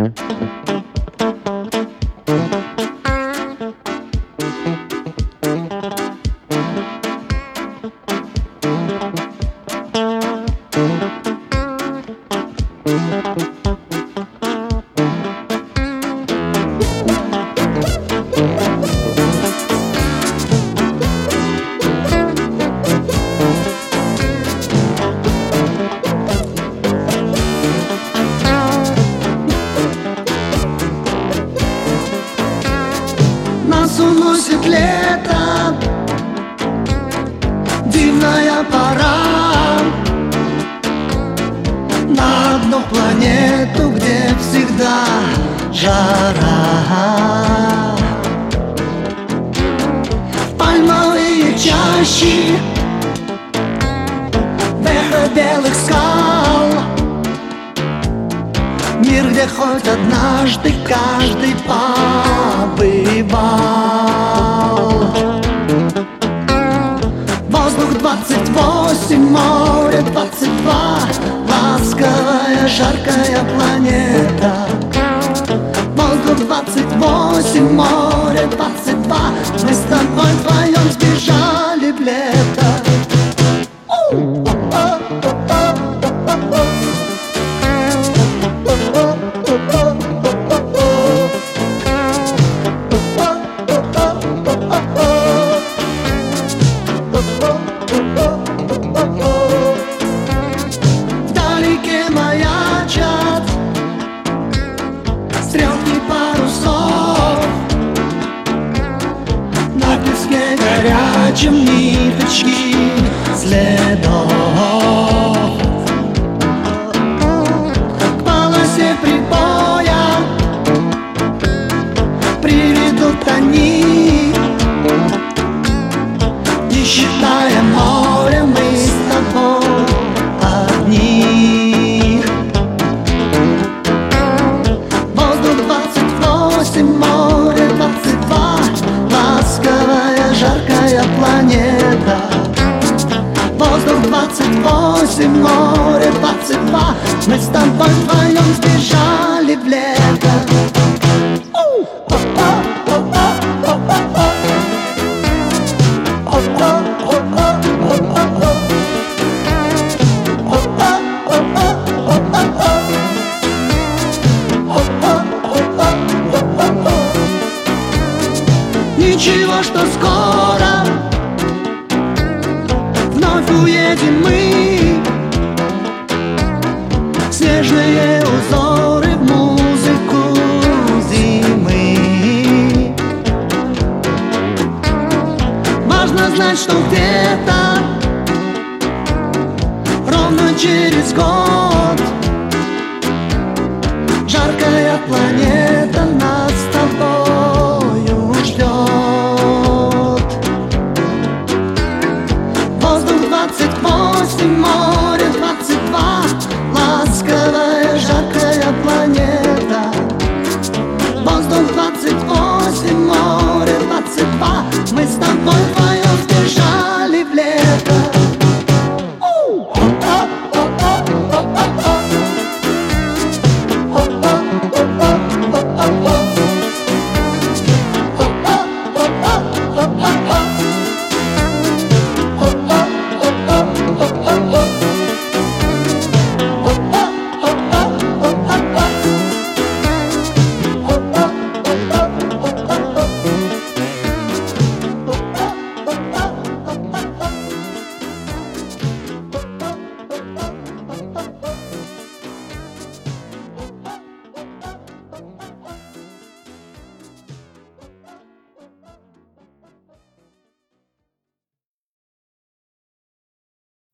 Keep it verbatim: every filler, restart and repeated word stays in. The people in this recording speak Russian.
Уносит лето, дивная пора, на одну планету, где всегда жара. Пальмовые чащи, эхо белых скал, мир, где хоть однажды каждый побывал. Воздух двадцать восемь, море двадцать два, ласковая, жаркая планета. Воздух двадцать восемь, море двадцать два, мы с тобой вдвоем сбежали в лето. Вдалеке маячат стрелки парусов, на песке горячем ниточки следов. К полосе прибоя приведут они, не считая моря, мы с тобой одни. Воздух двадцать восемь, море двадцать два, ласковая, жаркая планета. Воздух двадцать восемь, море двадцать два, мы с тобой вдвоем сбежали в лето. Ничего, что скоро вновь уедем мы, снежные узоры в музыку зимы. Важно знать, что где-то ровно через год жаркая планета